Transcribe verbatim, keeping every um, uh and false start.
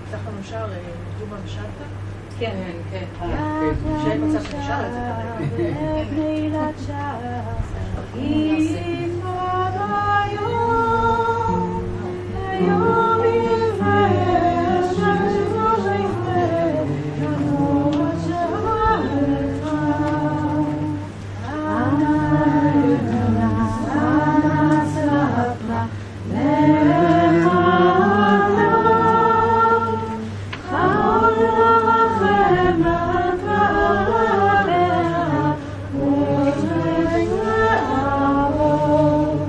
נפתח לנו שער, דומה ושלטה. כן, כן. שאין מצב שנשאר את זה כרגע.